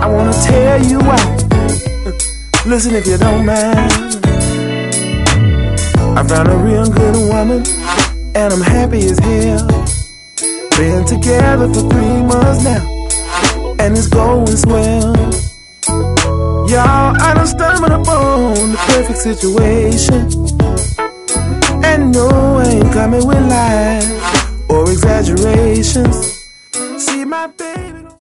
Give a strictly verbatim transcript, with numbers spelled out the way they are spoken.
I wanna tell you why. Listen if you don't mind. I found a real good woman, and I'm happy as hell. Been together for three months now, and it's going swell. Y'all, I done stumbled upon the perfect situation, and no, I ain't coming with